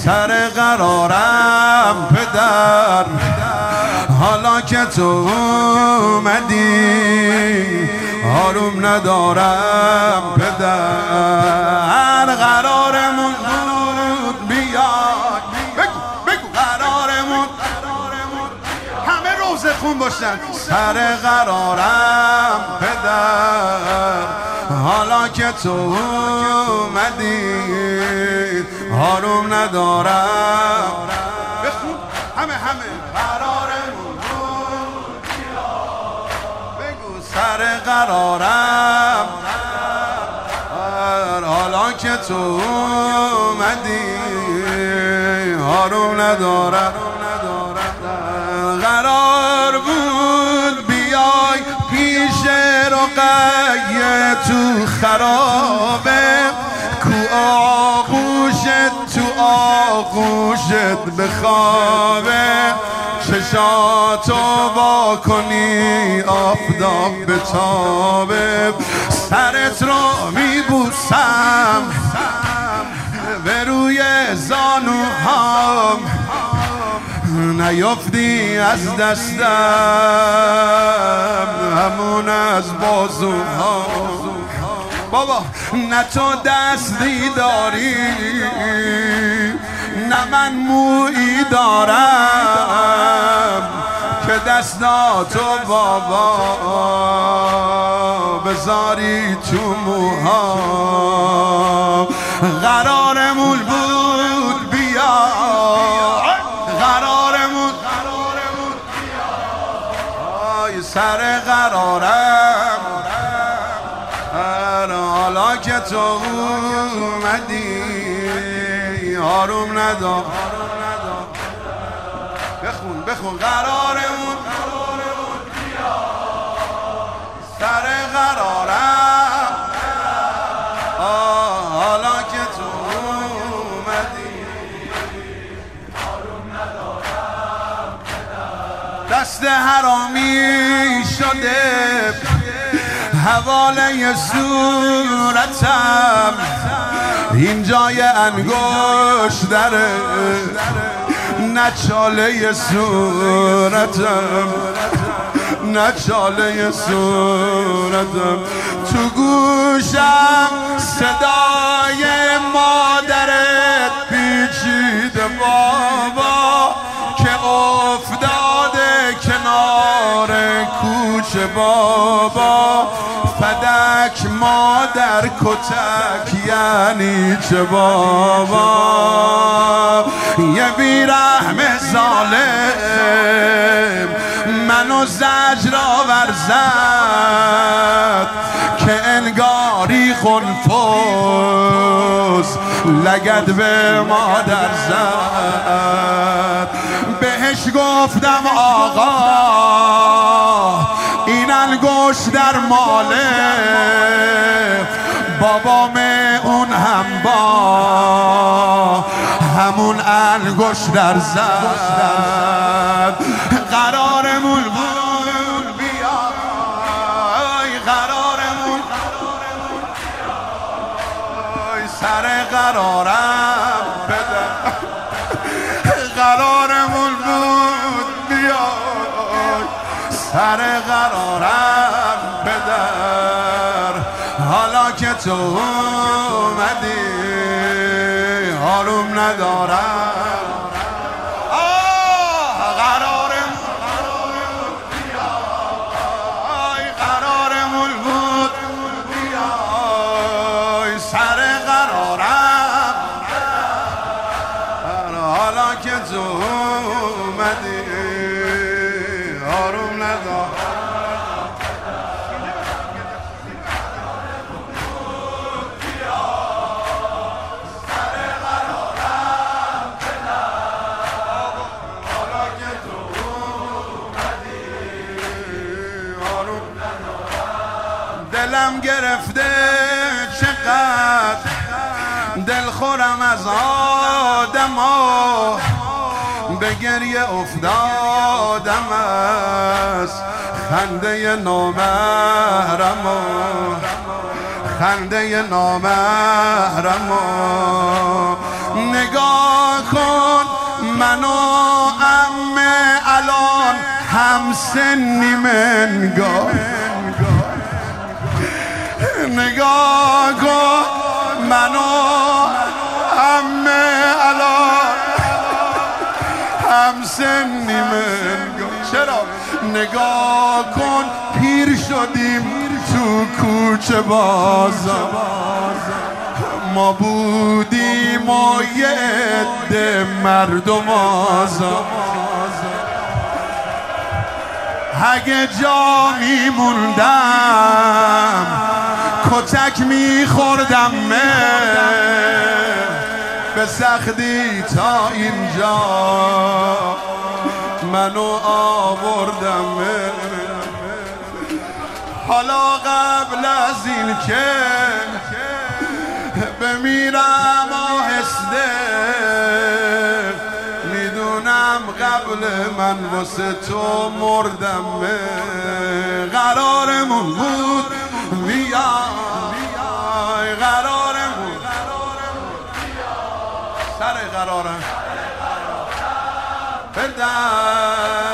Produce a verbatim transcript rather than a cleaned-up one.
سر قرارم پدر، حالا که تو اومدی آروم ندارم پدر. قرارمون بود بیای، بگو بگو قرارمون همه روزه خون باشن. سر قرارم پدر، حالا که تو اومدی آروم ندارم. بخون همه همه قرارمون بود بیای، بگو سر قرارم حالا که تو اومدی آروم ندارم. قرار بود بیای پیش رقیه تو خرابه، کو آغوشت تو آغوشت بخوابه، چشاتو با کنی آفتاب بتابه، سرت رو میبوسم به روی زانوهام، نیفتی از دستم همون از بازوهام. بابا نه تو دستی داری نه من مویی دارم، که دستاتو بابا بذاری تو موهام. قرارمون بود بیا، قرارمون آی سر قرارم، حالا که تو اومدی آروم ندار. بخون بخون قرارمون سر قرارم، حالا که تو اومدی آروم ندارم. دست حرامی شده حواله صورتم، این جای انگشت دره نه چاله صورتم، نه چاله صورتم. تو گوشم صدای مادرت پیچیده بابا، که افتاده کنار کوچه بابا، فدک مادر کتک یعنی چه بابا. یه بیرحم ظالم منو زجر آور زد، که انگاری خنفس لگد به مادر زد. بهش گفتم آقا این انگشت در ماله بابام، اون هم با همون انگشت در زد. قرارمون بود بیای، قرارمون بیای سر قرارم پدر، قرارمون بود بیای سر قرارم پدر، حالا که تو اومدی آروم ندارم. قرارمون بود بیای سر قرارم، حالا که تو اومدی آروم ندارم. دلم گرفته چقدر دلخورم از آدما، به گریه افتادم از خنده نامحرما، خنده نامحرما. نگاه کن منو عمه الان هم سنیم انگار نگاه کن منو عمه الان هم سنیم انگار چرا نگاه کن پیر شدیم تو کوچه بازار ما بودیم و یه عده مردم آزاد اگه جا میموندم کتک میخوردم به سختی تا اینجا منو آوردم حالا قبل از این که بمیرم آهسته میدونم قبل من واسه تو مردم قرارمون بود بیای قرارمون سر قرارم بدم